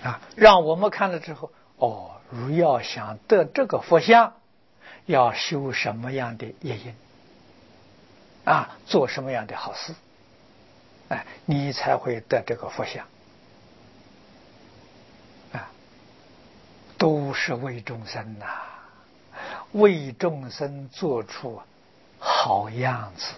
让我们看了之后，如要想得这个佛相，要修什么样的业因做什么样的好事，你才会得这个佛相都是为众生为众生做出好样子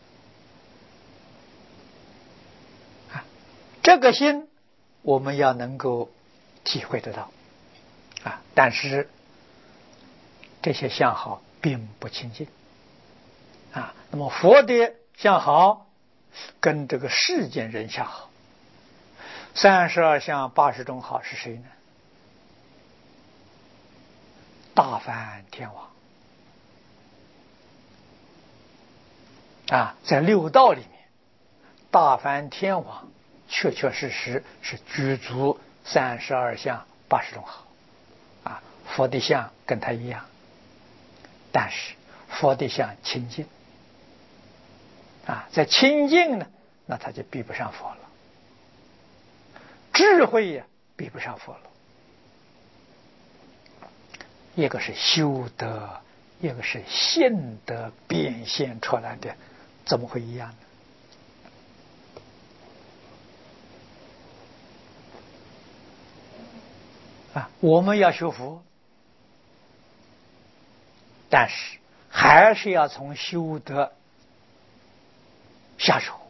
这个心我们要能够体会得到但是这些相好并不亲近那么佛的相好跟这个世间人相好，32相80种好是谁呢？大梵天王在六道里面，大梵天王确确实实是具足32相80种好佛的相跟他一样，但是佛的相清净在清净呢，那他就比不上佛了，智慧也比不上佛了。一个是修德，一个是现德变现出来的，怎么会一样呢？我们要修佛，但是还是要从修德下手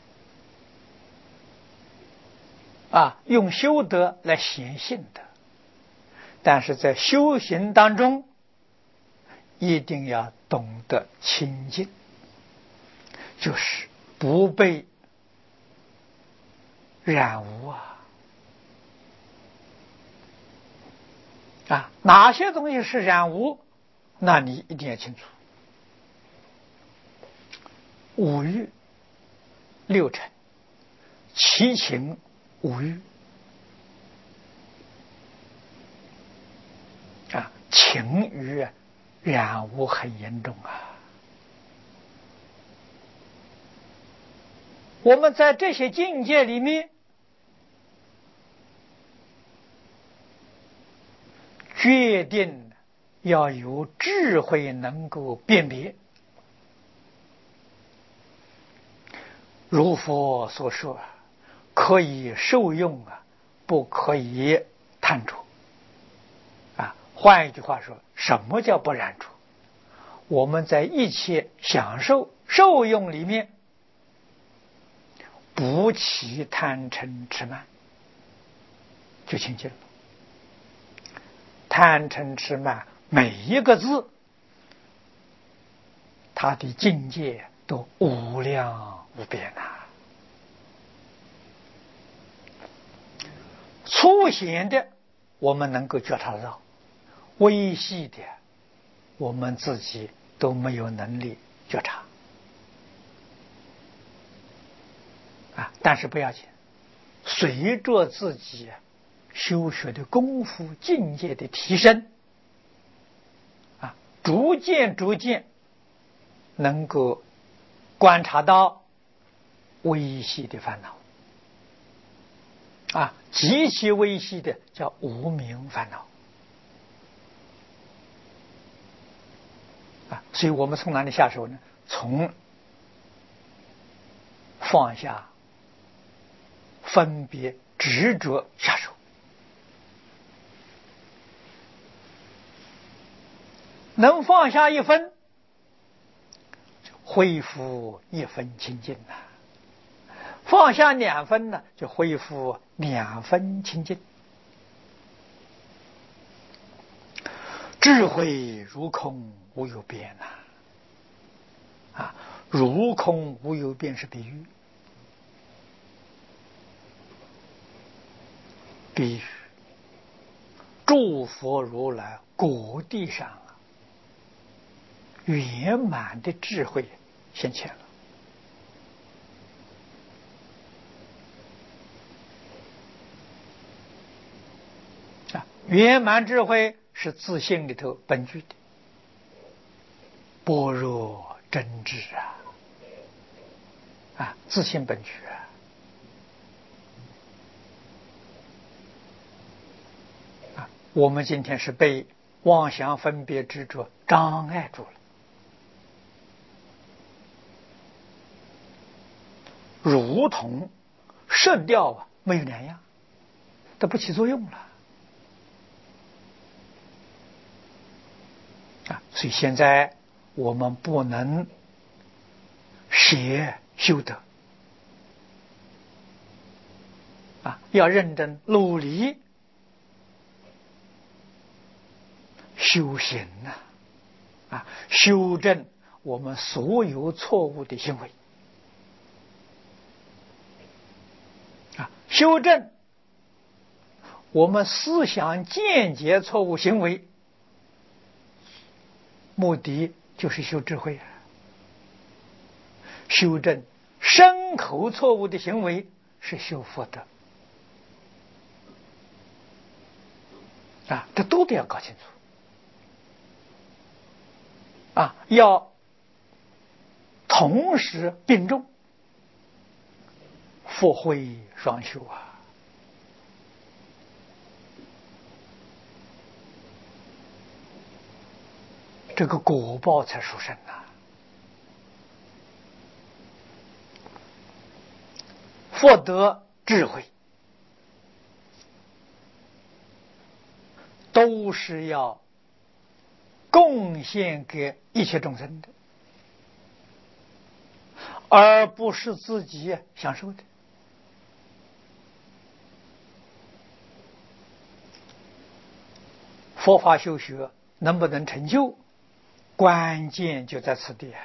用修德来显性德，但是在修行当中一定要懂得清净，就是不被染污哪些东西是染污，那你一定要清楚。五欲六尘，七情五欲情欲染污很严重我们在这些境界里面决定要有智慧能够辨别，如佛所说，可以受用不可以贪着换一句话说，什么叫不染着？我们在一切享受受用里面不起贪嗔痴慢，就清净了。贪嗔痴慢每一个字，它的境界都无量无边粗显的我们能够觉察得到，微细的我们自己都没有能力觉察但是不要紧，随着自己修学的功夫境界的提升逐渐能够观察到微细的烦恼极其微细的叫无明烦恼所以我们从哪里下手呢？从放下分别执着下手，能放下一分，恢复一分清净放下2分呢，就恢复2分清净。智慧如空无有边如空无有边是比喻，诸佛如来果地上圆满的智慧现前了圆满智慧是自性里头本具的般若真智自性本具我们今天是被妄想分别执着障碍住了，如同射掉没有两样，它不起作用了所以现在我们不能邪修德要认真努力修行修正我们所有错误的行为修正我们思想见解错误行为，目的就是修智慧修正身口错误的行为是修福德这都得要搞清楚要同时并重，福慧双修这个果报才殊胜福德智慧都是要贡献给一切众生的，而不是自己享受的佛法修学能不能成就，关键就在此地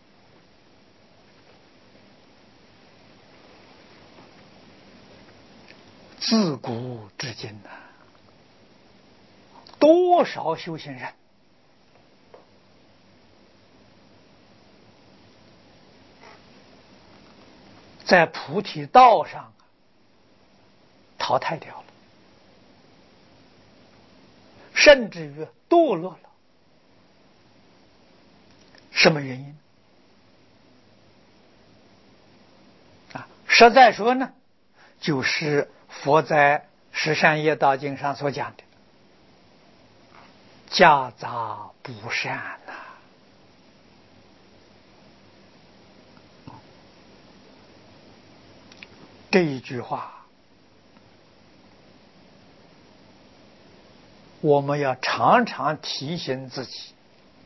自古至今多少修行人在菩提道上淘汰掉了，甚至于堕落了。什么原因实在说呢，就是佛在《十善业道经》上所讲的夹杂不善这一句话我们要常常提醒自己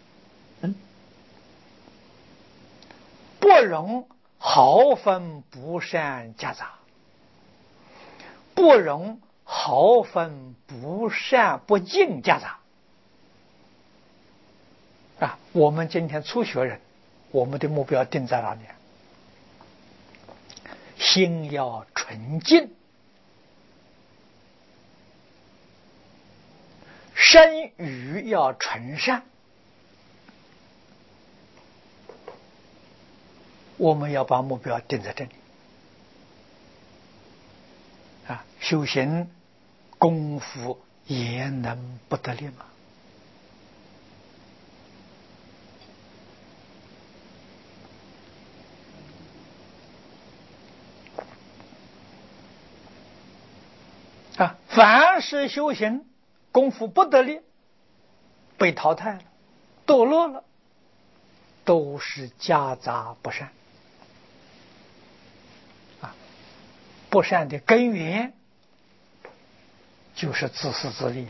不容毫分不善夹杂，不容毫分不善不净夹杂我们今天初学人，我们的目标定在哪里？心要纯净，身语要纯善，我们要把目标定在这里修行功夫也能不得力吗？凡是修行功夫不得力，被淘汰了，堕落了，都是夹杂不善不善的根源就是自私自利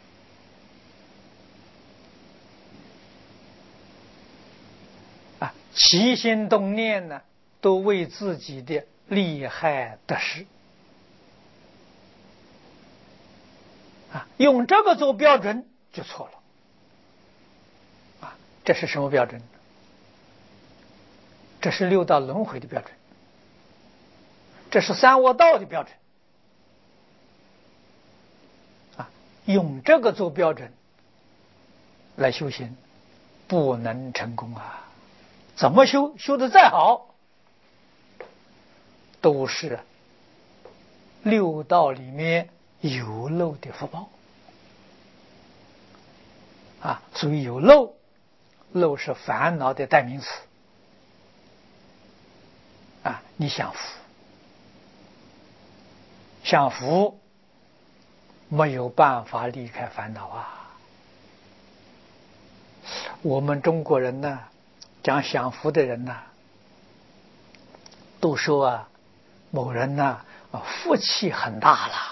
起心动念呢，都为自己的利害得失用这个做标准就错了这是什么标准？这是六道轮回的标准，这是三恶道的标准用这个做标准来修行不能成功怎么修得再好都是六道里面有漏的福报所以有漏，漏是烦恼的代名词你享福没有办法离开烦恼啊。我们中国人呢，讲享福的人呢，都说啊，某人呢福气很大了。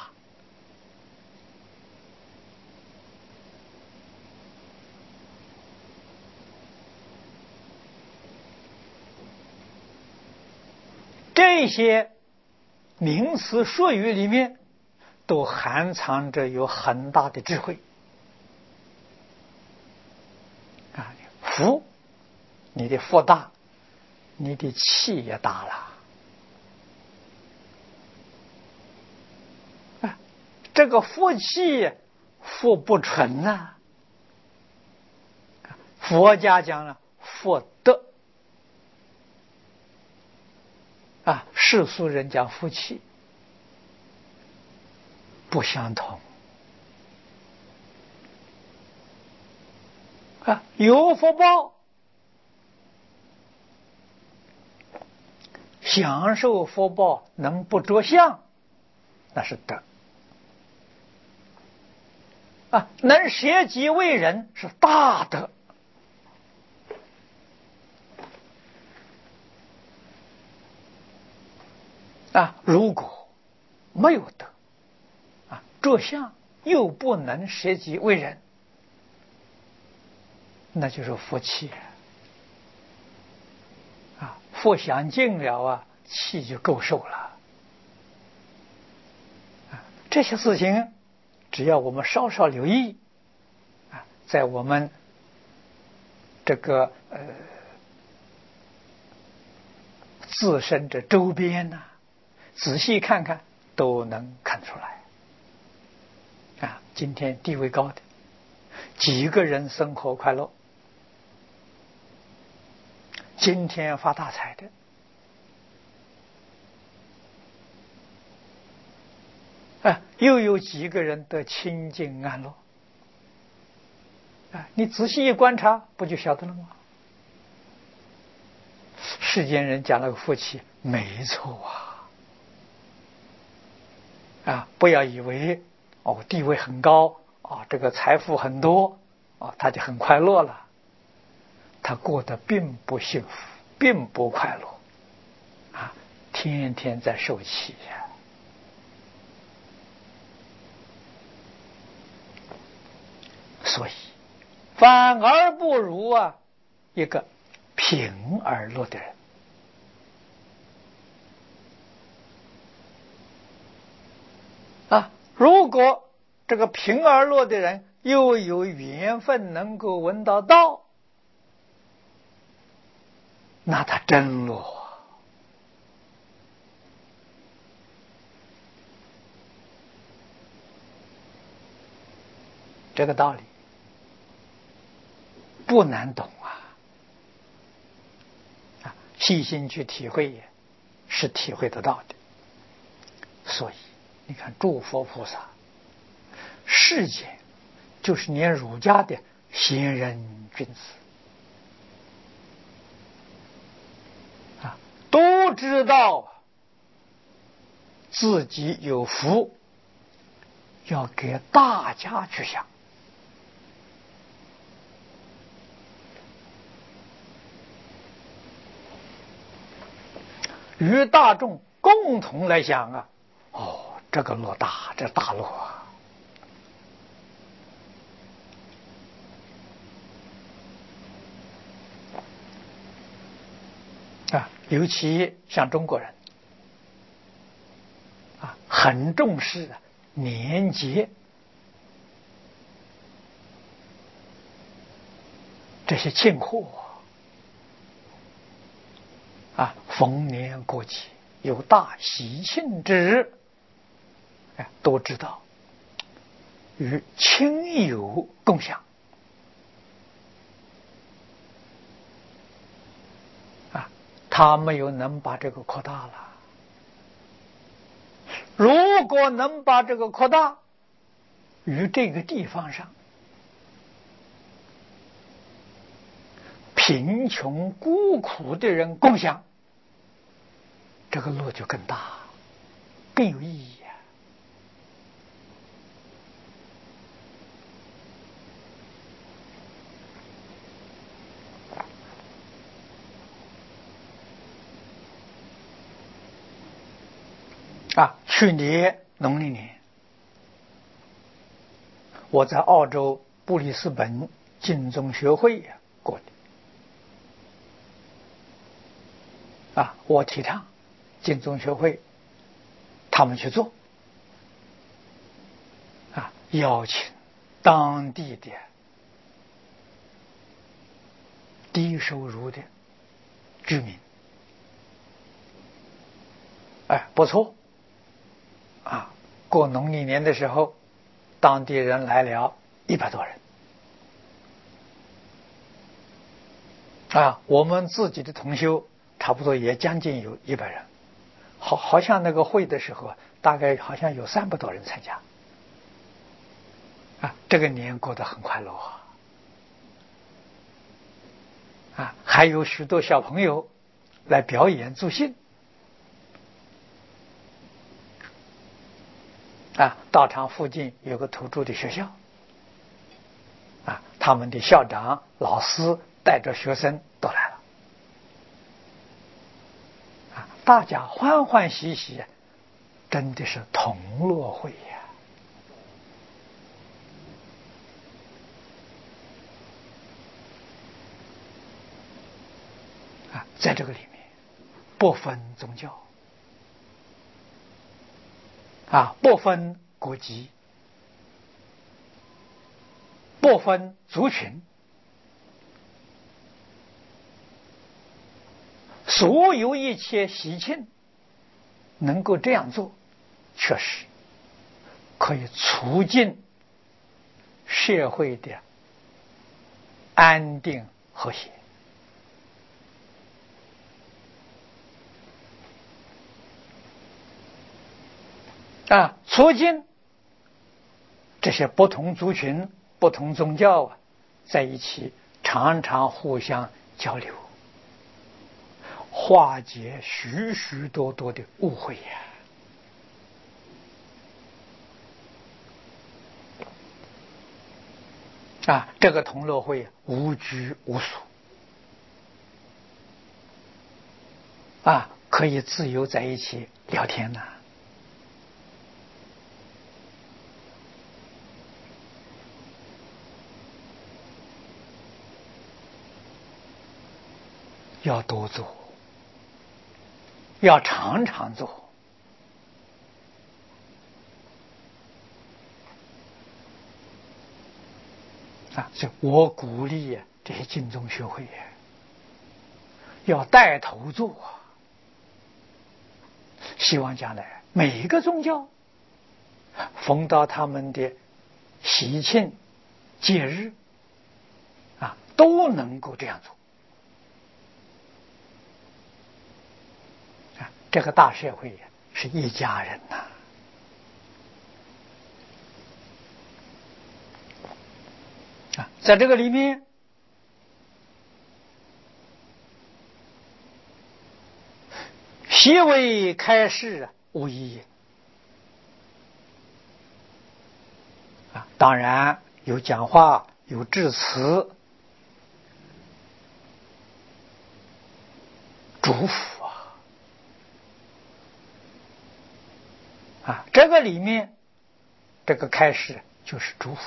这些名词术语里面都含藏着有很大的智慧啊！福，你的福大，你的气也大了啊！这个福气福不纯呐，佛家讲了福德啊，世俗人讲福气不相同啊，有福报，享受福报能不着相，那是德啊，能舍己为人是大德啊。如果没有德啊，着相又不能舍己为人，那就是福气啊，福享尽了啊，气就够受了啊。这些事情只要我们稍稍留意啊，在我们这个自身的周边呢，仔细看看都能看出来啊。今天地位高的几个人生活快乐，今天发大财的啊，又有几个人得清净安乐啊？你仔细一观察，不就晓得了吗？世间人讲那个福气没错啊，不要以为地位很高啊，这个财富很多啊，他就很快乐了，他过得并不幸福，并不快乐啊，天天在受气呀。所以反而不如一个平而乐的人啊。如果这个平而乐的人又有缘分能够闻到道，那他真乐这个道理不难懂啊，细心去体会也是体会得到的。所以你看诸佛菩萨世间就是连儒家的贤人君子啊，都知道自己有福要给大家去享，与大众共同来享啊。这个乐大，这大乐啊！尤其像中国人啊，很重视年节这些庆贺啊，逢年过节有大喜庆之日，都知道与亲友共享啊，他没有能把这个扩大了。如果能把这个扩大，与这个地方上贫穷孤苦的人共享，这个乐就更大，更有意义去年农历年，我在澳洲布里斯本净宗学会过的。我提倡净宗学会他们去做，邀请当地的低收入的居民，不错，过农历年的时候，当地人来了100多人，我们自己的同修差不多也将近有100人，好像那个会的时候，大概好像有300多人参加，这个年过得很快乐还有许多小朋友来表演助兴，道场附近有个土著的学校，他们的校长、老师带着学生都来了，大家欢欢喜喜，真的是同乐会在这个里面不分宗教，不分国籍，不分族群，所有一切喜庆能够这样做，确实可以促进社会的安定和谐。促进这些不同族群、不同宗教在一起，常常互相交流，化解许许多多的误会这个同乐会无拘无束，可以自由在一起聊天要多做，要常常做所以我鼓励这些净宗学会要带头做希望将来每一个宗教逢到他们的喜庆节日都能够这样做这个大社会是一家人在这个里面席为开示无异也当然有讲话，有致辞，祝福这个里面这个开示就是祝福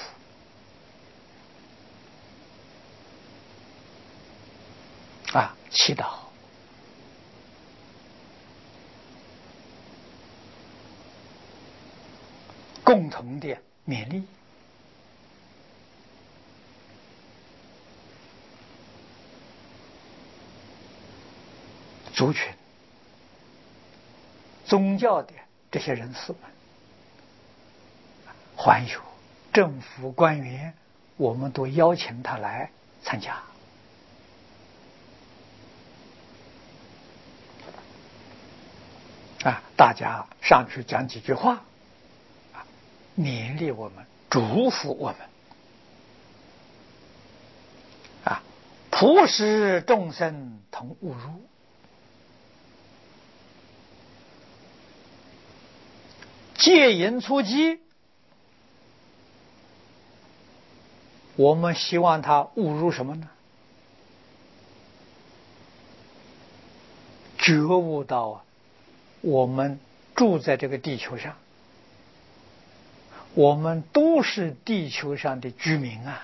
祈祷共同的勉励族群宗教的这些人士们，还有政府官员，我们都邀请他来参加大家上去讲几句话勉励我们，祝福我们普使众生同悟入戒淫出击，我们希望他悟入什么呢？觉悟到我们住在这个地球上，我们都是地球上的居民啊！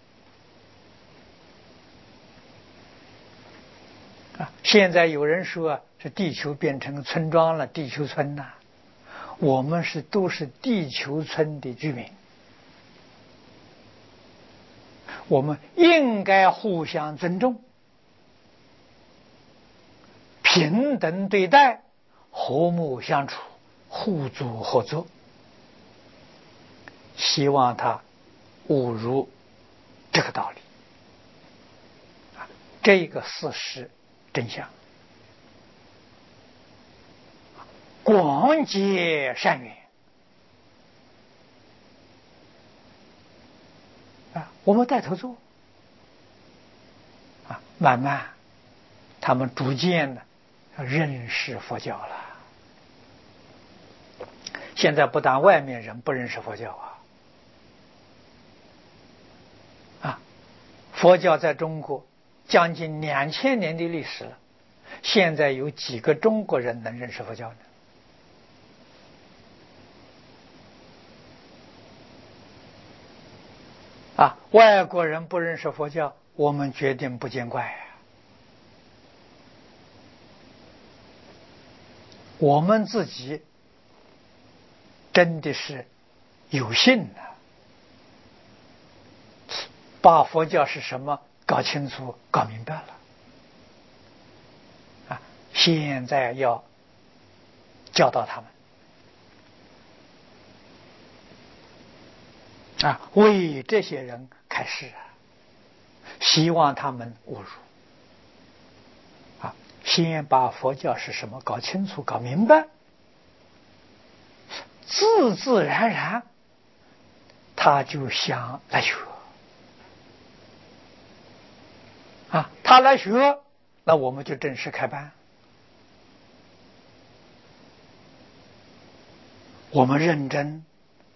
现在有人说是地球变成村庄了，地球村呐，我们都是地球村的居民，我们应该互相尊重，平等对待，和睦相处，互助合作。希望他悟入这个道理，这个事实真相，广结善缘我们带头做慢慢他们逐渐的认识佛教了。现在不但外面人不认识佛教佛教在中国将近2000年的历史了，现在有几个中国人能认识佛教呢？外国人不认识佛教，我们决定不见怪我们自己真的是有幸把佛教是什么搞清楚、搞明白了现在要教导他们为这些人开示希望他们悟入先把佛教是什么搞清楚、搞明白，自自然然他就想来学他来学，那我们就正式开班，我们认真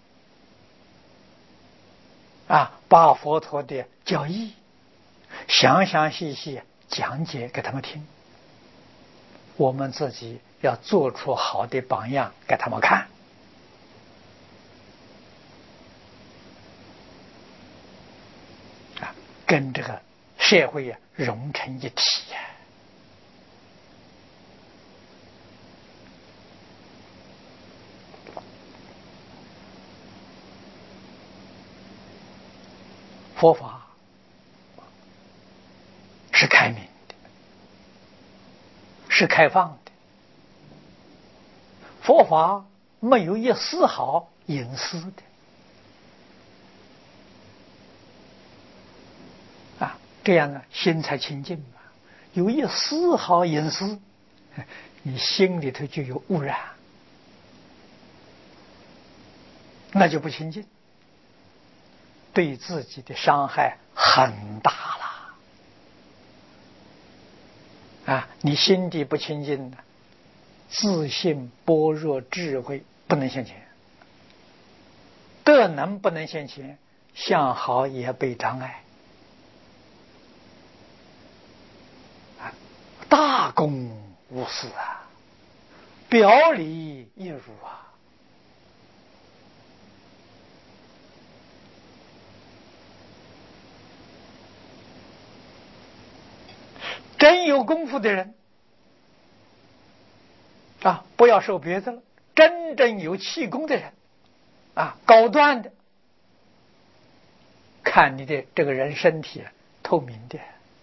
把佛陀的教义详详细细讲解给他们听，我们自己要做出好的榜样给他们看跟这个社会融成一体佛法是开明的，是开放的，佛法没有一丝毫隐私的这样呢心才清净嘛。有一丝毫隐私，你心里头就有污染，那就不清净，对自己的伤害很大了你心底不清净自信般若智慧不能现前，德能不能现前，相好也被障碍大公无私表里一如真有功夫的人不要说别的了，真正有气功的人高端的，看你的这个人身体透明的，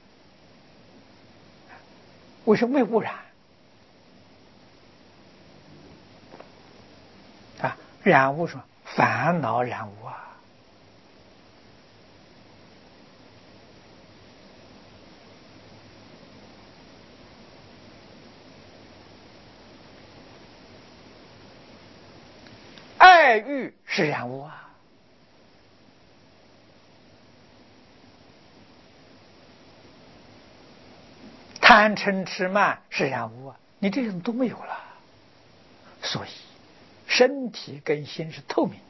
为什么没污染染污什么？烦恼染污爱欲是染污贪嗔痴慢是染污你这种都没有了，所以身体跟心是透明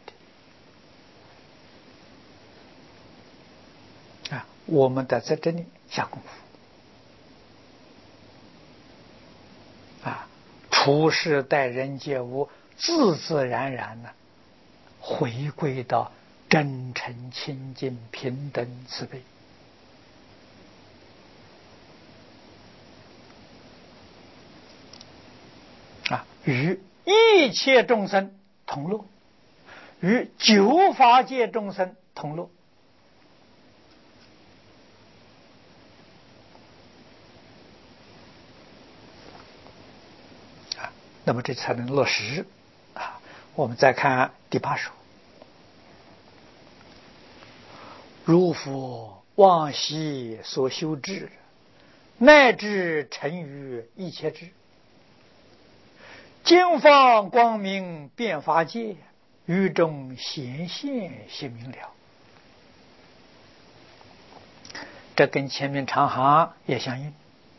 的我们得在这里下功夫处事待人接物，自自然然的回归到真诚、清净、平等、慈悲。与一切众生同乐，与九法界众生同乐。那么这才能落实。我们再看第8首：如佛往昔所修智，乃至成于一切智，今放光明遍法界，于中显现悉明了。这跟前面长行也相应。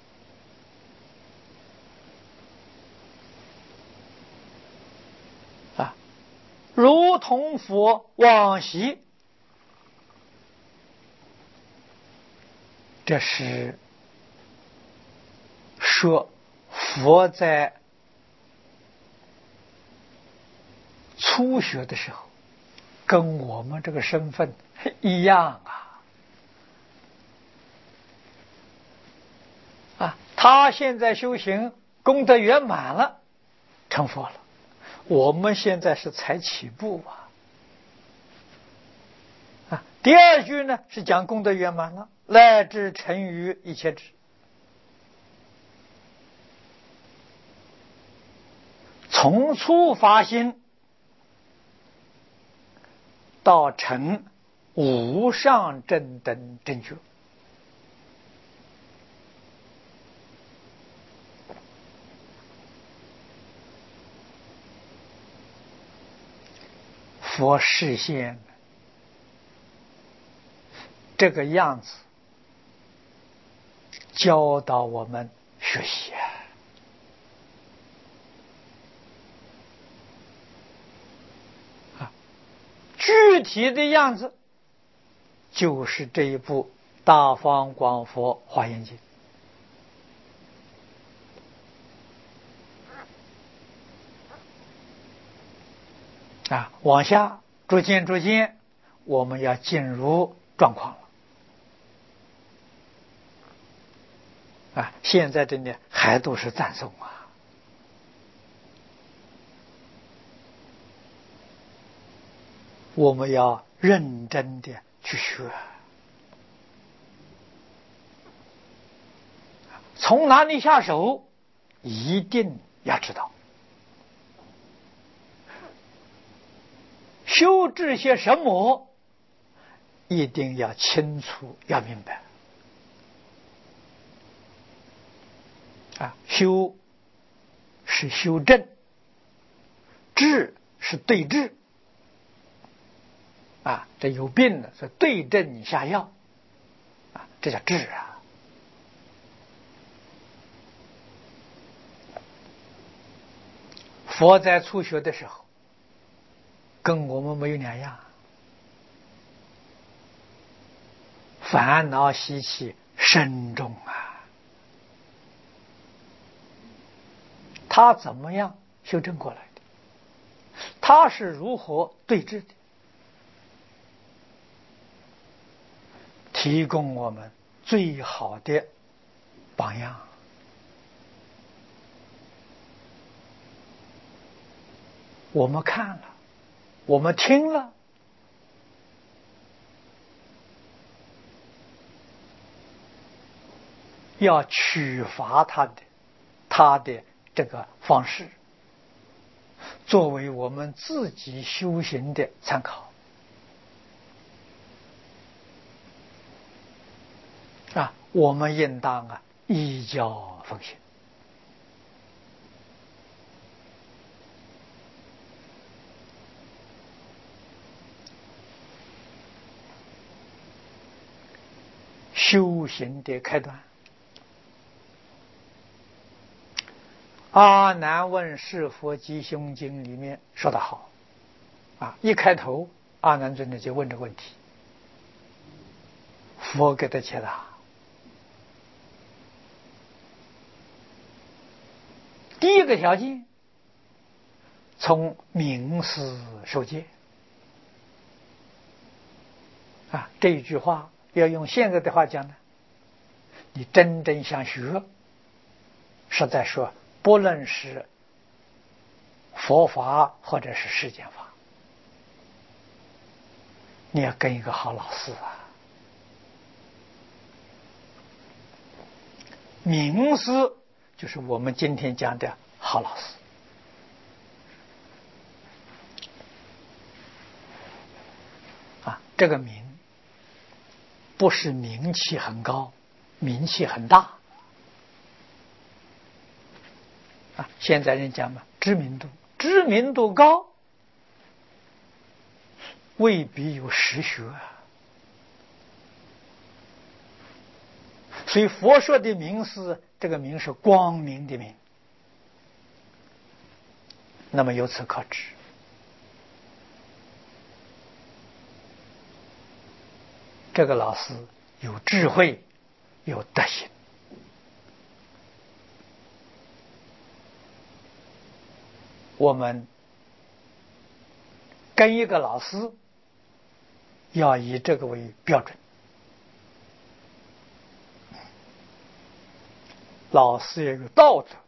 如同佛往昔，这是说佛在初学的时候，跟我们这个身份一样他现在修行功德圆满了，成佛了。我们现在是才起步第二句呢是讲功德圆满了，乃至成于一切智。从初发心到成无上正等正觉，佛示现这个样子，教导我们学习具体的样子就是这一部《大方广佛华严经》往下逐渐我们要进入状况了现在这里还都是赞颂我们要认真的去学。从哪里下手，一定要知道。修这些什么，一定要清楚，要明白。修是修正，治是对治。这有病了，是对症下药这叫治佛在初学的时候，跟我们没有两样，烦恼习气深重他怎么样修正过来的？他是如何对治的？提供我们最好的榜样。我们看了，我们听了，要取伐他的这个方式，作为我们自己修行的参考我们应当依教奉行。修行的开端，阿难问是佛吉凶经里面说得好一开头阿难尊者就问这个问题，佛给他解答。第第一个条件，从名师受戒。这一句话要用现在的话讲呢，你真正想学，实在说，不论是佛法或者是世间法，你要跟一个好老师啊。名师就是我们今天讲的好老师。这个名不是名气很高，名气很大。现在人讲嘛，知名度高，未必有实学所以佛说的名师，这个名是光明的明。那么由此可知，这个老师有智慧，有德行。我们跟一个老师要以这个为标准。老师也有道德，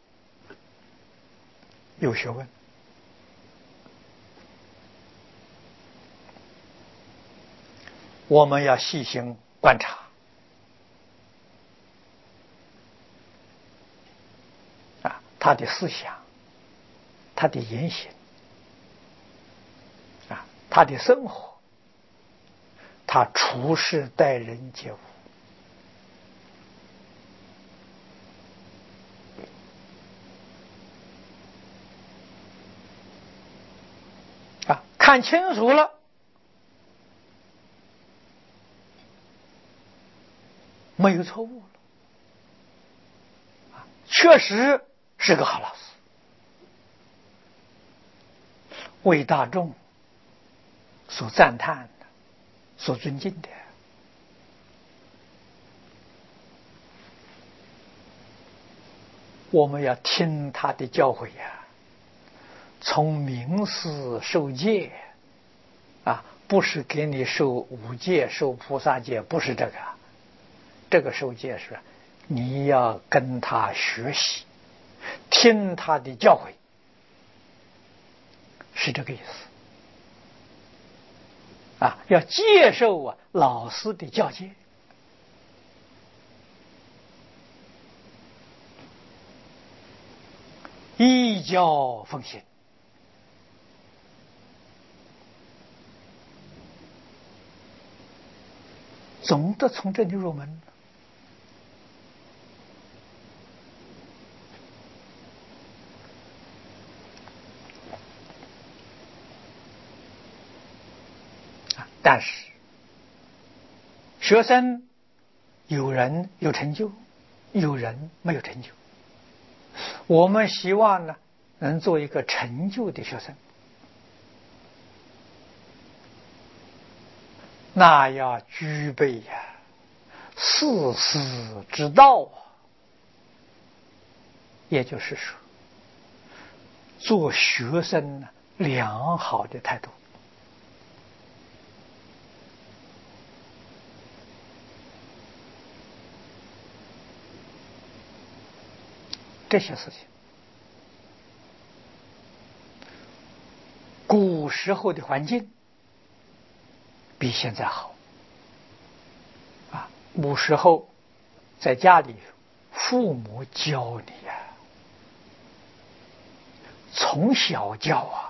有学问。我们要细心观察，他的思想，他的言行，他的生活，他处事待人接物，看清楚了，没有错误了，确实是个好老师，为大众所赞叹的，所尊敬的。我们要听他的教诲从名师受戒不是给你受五戒、受菩萨戒，不是这个。这个受戒是你要跟他学习，听他的教诲，是这个意思要接受老师的教诫。依教奉行，总得从这里入门。但是学生有人有成就，有人没有成就。我们希望呢，能做一个成就的学生，那要具备事师之道也就是说，做学生呢良好的态度。这些事情，古时候的环境比现在好古时候在家里父母教你从小教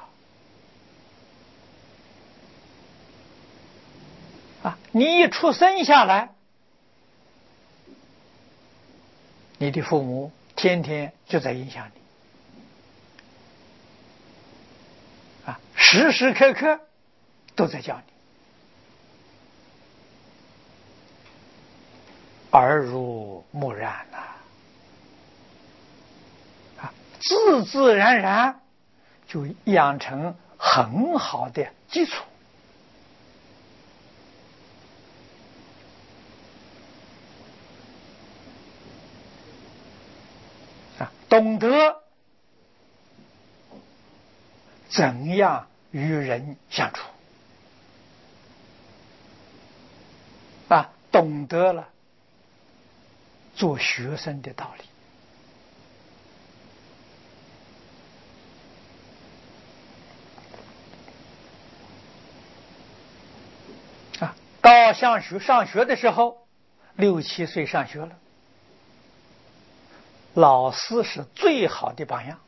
你一出生下来，你的父母天天就在影响你时时刻刻都在教你，耳濡目染自自然然就养成很好的基础懂得怎样与人相处懂得了做学生的道理到上学的时候，6、7岁上学了，老师是最好的榜样。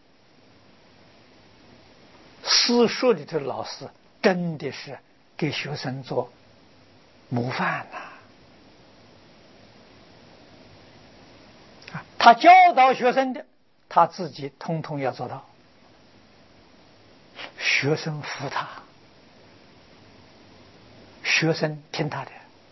私塾里的老师真的是给学生做模范他教导学生的，他自己通通要做到，学生服他，学生听他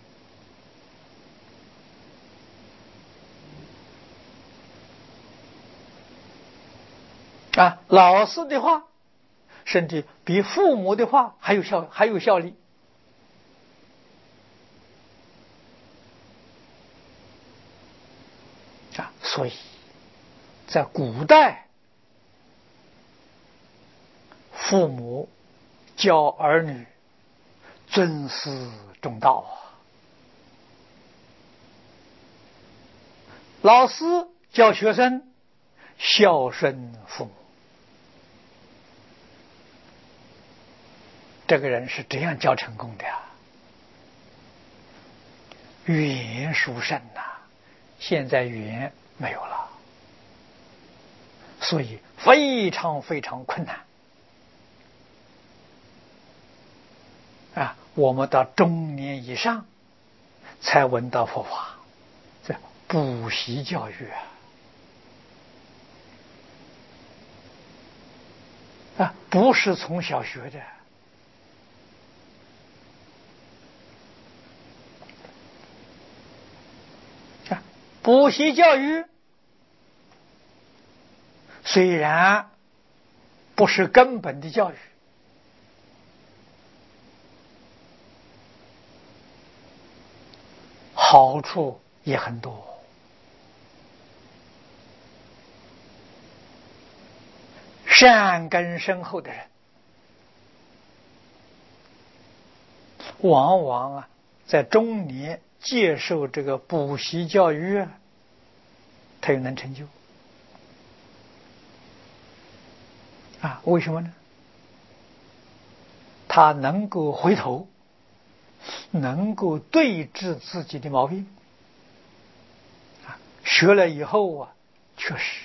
的老师的话甚至比父母的话还有效力所以在古代父母教儿女尊师重道老师教学生孝顺父母，这个人是这样教成功的语言殊胜现在语言没有了，所以非常非常困难我们到中年以上才闻到佛法，这补习教育不是从小学的补习教育虽然不是根本的教育，好处也很多。善根深厚的人，往往在中年接受这个补习教育他又能成就为什么呢？他能够回头，能够对治自己的毛病学了以后确实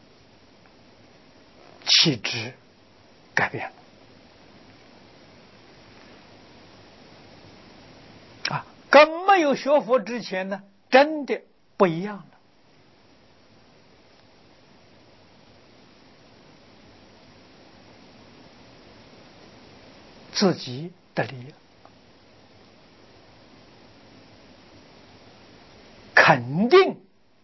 气质改变了跟没有学佛之前呢，真的不一样了。自己的理肯定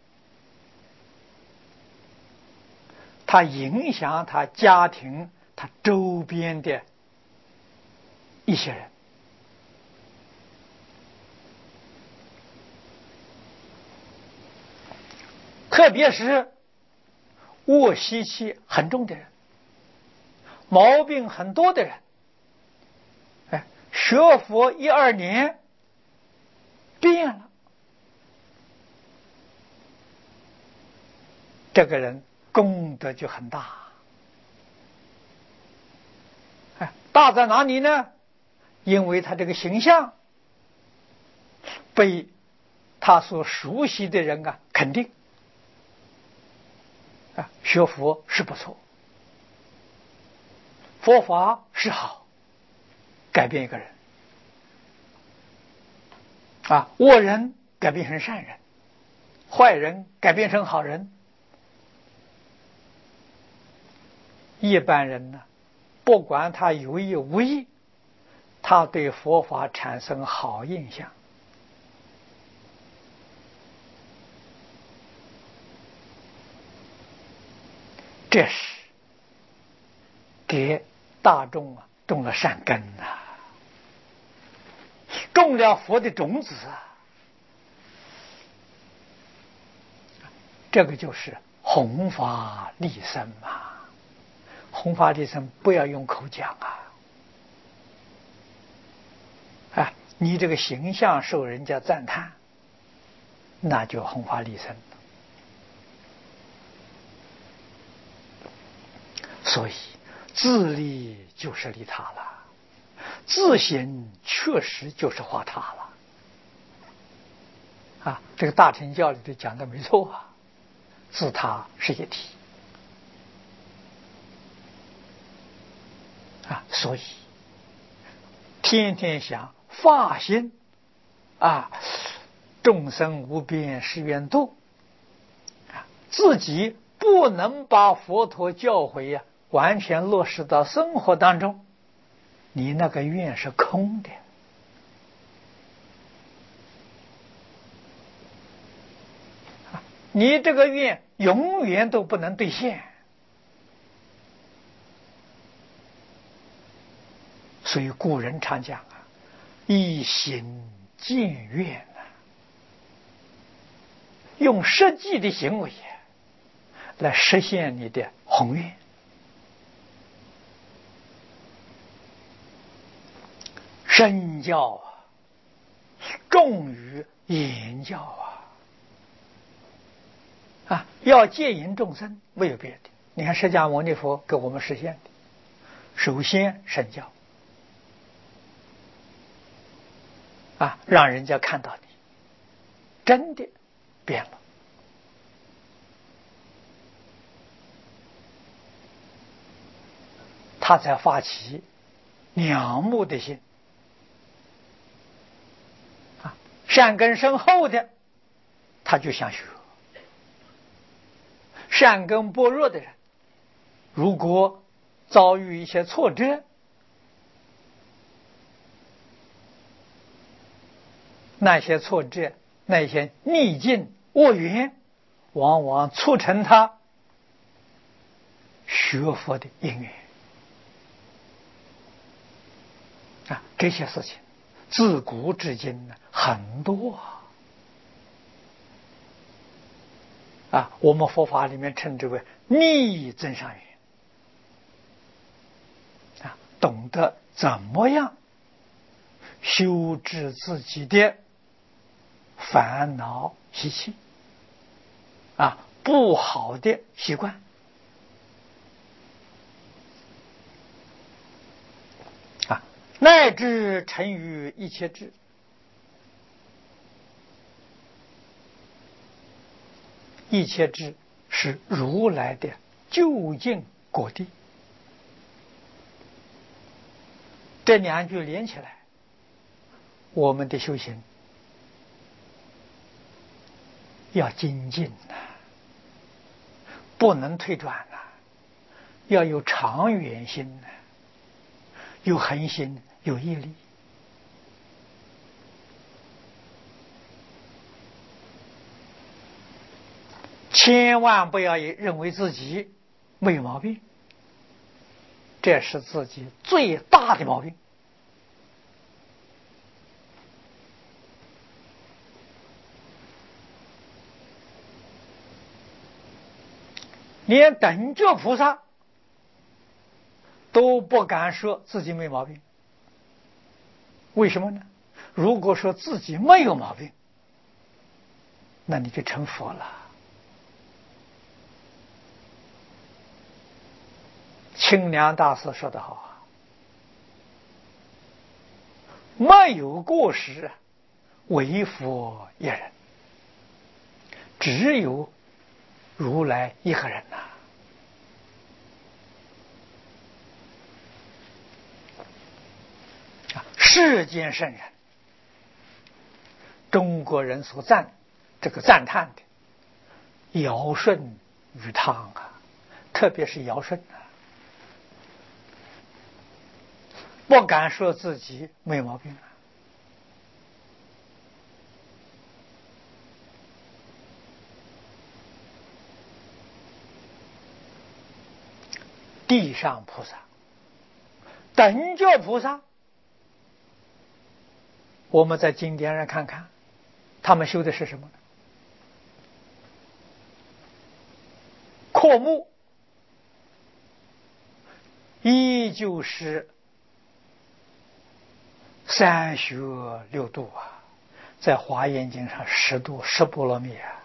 他影响他家庭他周边的一些人特别是恶习气很重的人，毛病很多的人学佛1、2年变了，这个人功德就很大大在哪里呢？因为他这个形象被他所熟悉的人肯定学佛是不错，佛法是好，改变一个人恶人改变成善人，坏人改变成好人。一般人呢，不管他有意无意，他对佛法产生好印象，这是给大众种了善根种了佛的种子这个就是弘法利生弘法利生不要用口讲啊，你这个形象受人家赞叹，那就弘法利生了。所以自利就是利他了，自行确实就是化他了啊！这个大乘教里头讲的没错啊，自他是一体啊，所以天天想发心啊，众生无边誓愿度啊，自己不能把佛陀教诲呀完全落实到生活当中，你那个愿是空的你这个愿永远都不能兑现。所以古人常讲啊，一心建愿用实际的行为来实现你的宏愿。身教重于言教要戒引众生，没有别的。你看释迦牟尼佛给我们实现的，首先身教让人家看到你真的变了，他才发起仰慕的心善根深厚的他就想学，善根薄弱的人如果遭遇一些挫折，那些挫折那些逆境恶缘往往促成他学佛的因缘这些事情自古至今很多我们佛法里面称之为逆增上缘懂得怎么样修治自己的烦恼习气不好的习惯乃至成于一切智。一切智是如来的究竟果地，这两句连起来，我们的修行要精进不能退转要有长远心有恒心有毅力。千万不要认为自己没有毛病，这是自己最大的毛病。连等觉菩萨都不敢说自己没毛病，为什么呢？如果说自己没有毛病，那你就成佛了。清凉大师说得好没有过失唯佛一人，只有如来一个人世间圣人，中国人所赞叹的尧舜禹汤特别是尧舜不敢说自己没有毛病地上菩萨等觉菩萨，我们在经典上看看他们修的是什么呢？阔目也就是三学六度啊，在华严经上10度10波罗蜜啊。